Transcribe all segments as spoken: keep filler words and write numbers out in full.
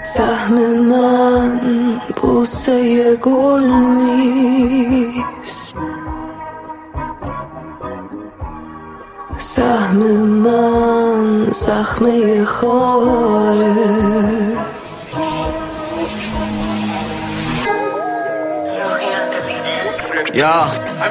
سهم من بوسه گل نیست، سهم من زخمه خاره. یا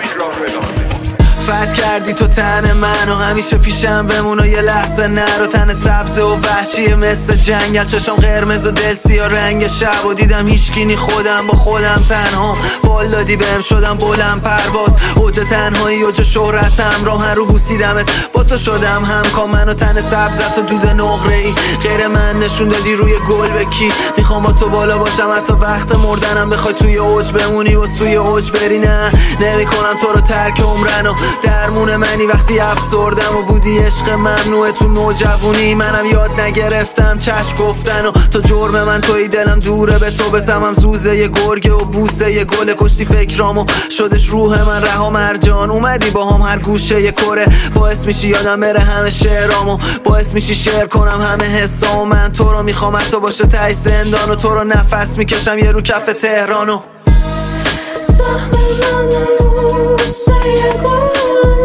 فتح کردی تو تن من و همیشه پیشم بمون و یه لحظه نرو. تن سبز و وحشیه مثل جنگل، چشم قرمز و دل سیاه رنگ شب و دیدم هیچکی خودم با خودم تنها. بال دادی بهم شدم بلند پرواز، اوج تنهایی اوج شهرتم، راهن رو بوسیدمت با تو شدم همکام. من و تن سبزت و دود نقره ای غیر من نشون دادی روی گل به کی. میخوام با تو بالا باشم حتی وقت مردنم، بخوای توی اوج بمونی و سوی اوج بری. نه نمیکنم تو رو ترک عمرن و درمون منی وقتی افسردم و بودی عشق ممنوعه تو نوجوونی. منم یاد نگرفتم چشم گفتن و تو جرم من توی دلم دوره به تو بسمم زوزه ی گرگه و بوسه ی گل. کشتی فکرامو شدش روح من رها مرجان، اومدی با هم هر گوشه ی کره. باعث میشی یادم بره همه شعرامو، باعث میشی شعر کنم همه حسامو. من تو رو میخوام حتی باشه ته زندان و تو رو نفس میکشم یه رو کف تهرانو. سهم من بوسه ی گل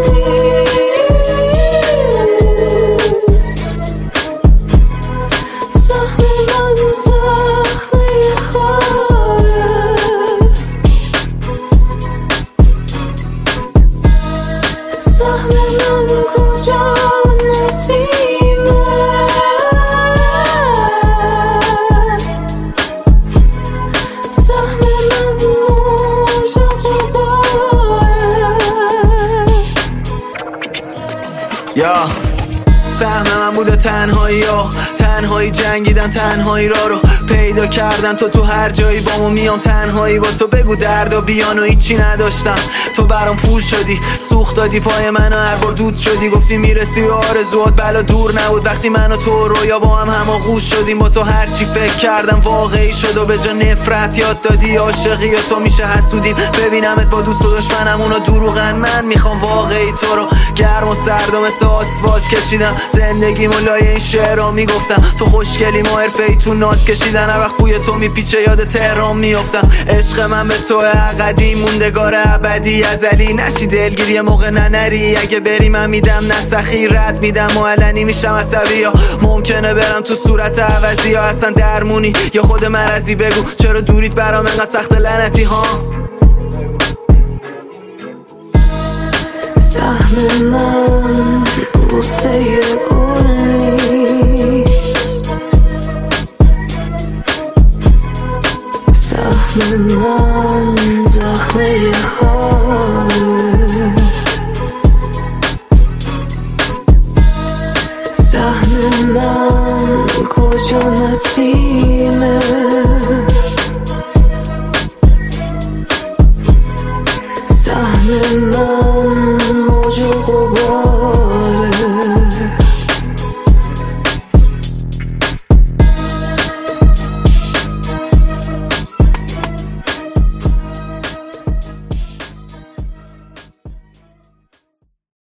یا سهم من بوده تنهایی ها، تنهایی جنگیدن تنهایی را رو پیدا کردن. تو تو هر جایی بامو میام تنهایی با تو، بگو درد و بیان و هیچی نداشتم. تو برام پول شدی سوخت دادی پای منو هر بار دود شدی، گفتی میرسی به آرزوات بلا دور نبود. وقتی من و تو رویا با هم هماغوش شدیم، با تو هرچی فکر کردم واقعی شد و به جا نفرت یاد دادی عاشقی و تو میشه حسودیم. ببینمت با دوست و دشمنم اونا دروغن، من میخوام واقعی تو رو گرم و سرد و مثل آسفالت کشیدم. زندگیمو لای این شعرها میگفتم، تو خوشگلی ما حرفه‌ای تو ناز کشیدن. هر وقت بوی تو میپیچه یاد تهران میافتم. عشق من به تو قدیم موندگار ابدی ازلی، نشی دلگیری موقع ننری. اگه بری من میدم نسخی رد میدم و علنی میشم عصبی، یا ممکنه برم تو صورت عوضی یا اصلا درمونی یا خود مرضی. بگو چرا دوریت برام انقدر سخت لعنتی ها. سهم من بوسه ی گل